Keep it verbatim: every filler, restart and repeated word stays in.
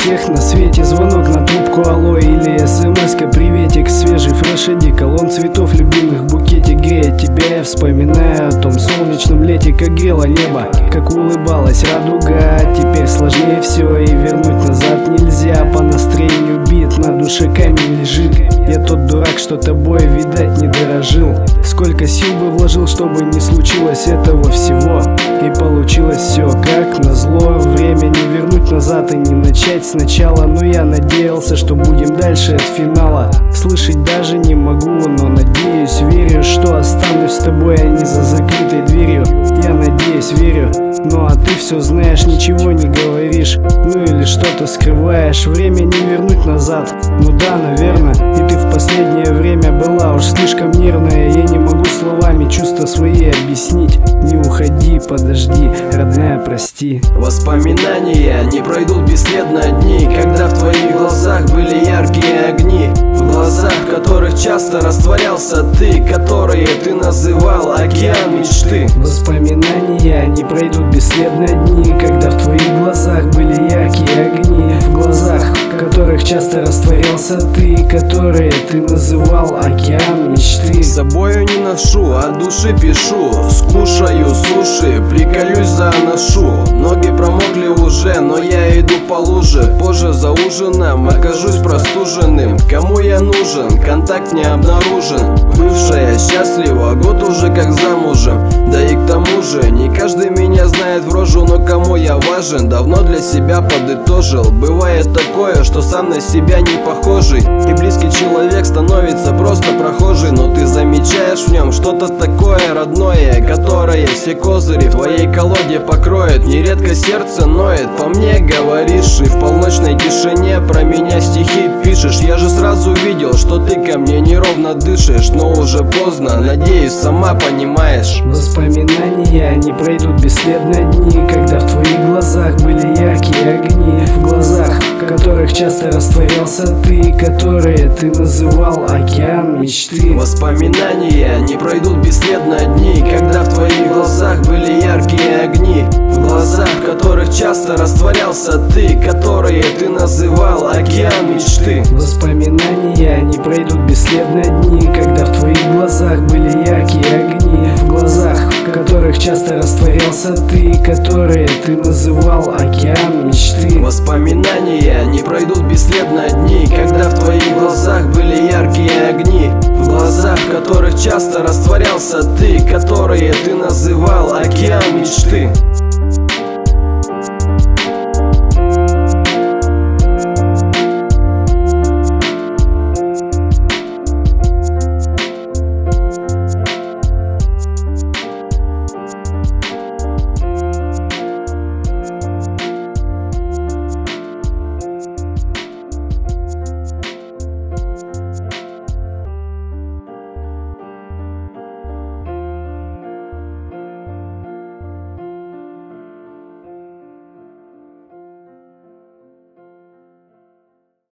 всех на свете. Звонок на трубку, алло, или смс-ка, приветик. Свежий фреш, одеколон цветов, любимых букетик. Греет тебя, я вспоминаю о том солнечном лете. Как грело небо, как улыбалась радуга. Теперь сложнее все, и вернуть назад нельзя. По настроению бит, на душе камень лежит. Я тот дурак, что тобой, видать, не дорожил. Сколько сил бы вложил, чтобы не случилось этого всего. И получилось все как назло. Время не вернуть назад и не начать сначала. Но я надеялся, что будем дальше от финала. Слышать даже не могу, но надеюсь, верю, что останусь с тобой, а не за закрытой дверью. Я надеюсь, верю, ну а ты все знаешь, ничего не говоришь. Ну или что-то скрываешь. Время не вернуть назад, ну да, наверное. И ты в последнее время была уж слишком нервная. Я не могу словами чувства свои объяснить. Не уходи, подожди, родная, прости. Воспоминания не пройдут бесследно дни, когда в твоих глазах были яркие огни. В глазах, в которых часто растворялся ты, которые ты называл океан мечты. Воспоминания не пройдут бесследно дни, когда в твоих глазах были яркие огни. В глазах, в которых часто растворялся ты, которые ты называл океан мечты. С собою не ношу, от души пишу. Скушаю суши, приколюсь заношу. Ноги промокли уже, но я иду по луже. Позже за ужином окажусь простуженным. Кому я нужен? Контакт не обнаружен. Бывшая счастлива, год уже как замужем. Да и к тому же не каждый меня знает в рожу, но кому я важен, давно для себя подытожил. Бывает такое, что сам на себя не похожий, и близкий человек становится просто прохожий. Но ты замечаешь в нем что-то такое родное, которое все козыри в твоей колоде покроет. Нередко сердце ноет, по мне говоришь, и в полночной тишине про меня стихи пишешь. Я же сразу видел, что ты ко мне неровно дышишь, но уже поздно, надеюсь, сама понимаешь. Воспоминания не пройдут бесследно дни, когда в твоих глазах были яркие огни. В глазах, в которых часто растворялся ты, которые ты называл океан мечты. Воспоминания не пройдут бесследно дни, когда в твоих глазах были яркие огни. В глазах, в которых часто растворялся ты, которые ты называл океан мечты. Воспоминания не пройдут бесследно дни, когда в твоих глазах были яркие огни. В глазах, в которых часто растворялся ты, которые ты называл океан мечты. Воспоминания не пройдут бесследно дни, когда в твоих глазах были яркие огни. В глазах, в которых часто растворялся ты, которые ты называл океан мечты.